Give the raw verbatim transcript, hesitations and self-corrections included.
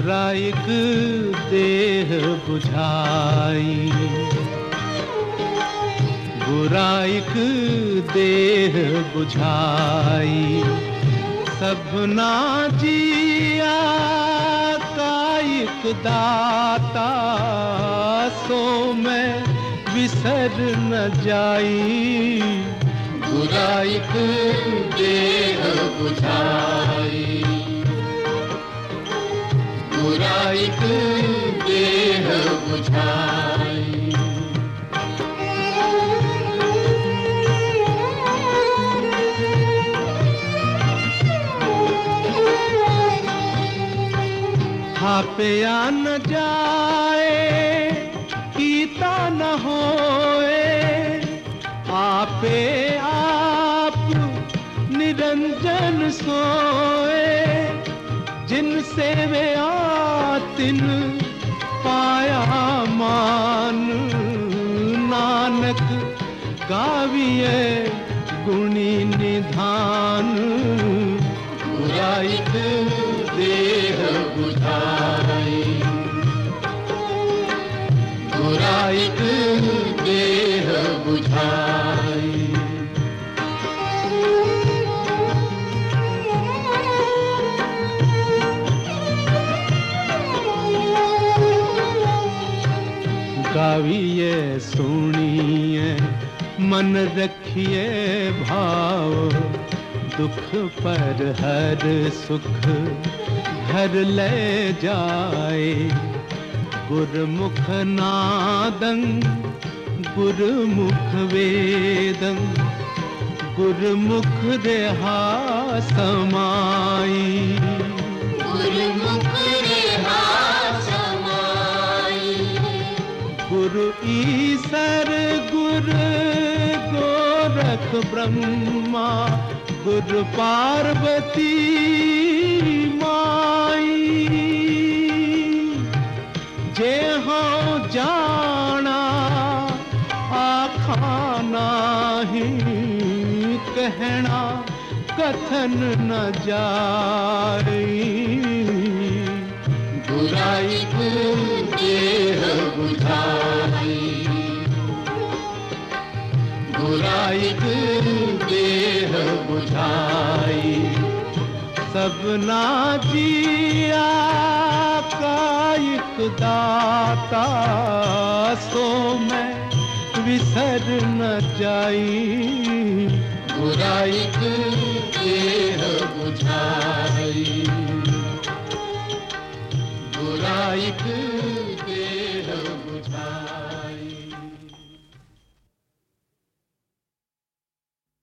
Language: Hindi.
बुराइक देह बुझाई, बुराइक देह बुझाई, सबना जिया कायिक दाता, सो मैं विसर न जाई। बुराइक देह बुझाई, बुराइक देह बुझाई। थापया न जाए कीता न होए, आपे आप निरंजन सोए। जिनसे वे आतिन पाया मान, नानक गाविए गुणी निधान। बुराइक देह बुझाई, बुराइक देह बुझाई। गाविए सुनिए मन रखिए भाव, दुख पर हर सुख घर ले जाए। गुरमुख नादं गुरमुख वेदं, गुरमुख रेहा समाई। गुरमुख रेहा समाई। गुरु ईसर गुरु गोरख ब्रह्मा, गुरु पार्वती माई। जे हाँ जाना आखा नाही, कहना कथन न जाई। बुराइक देह बुझाई, बुराइक देह बुझाई। सबना जिया कायिक दाता, सो मैं विसर न जाई। बुराइक देह बुझाई, बुराइक देह बुझाई।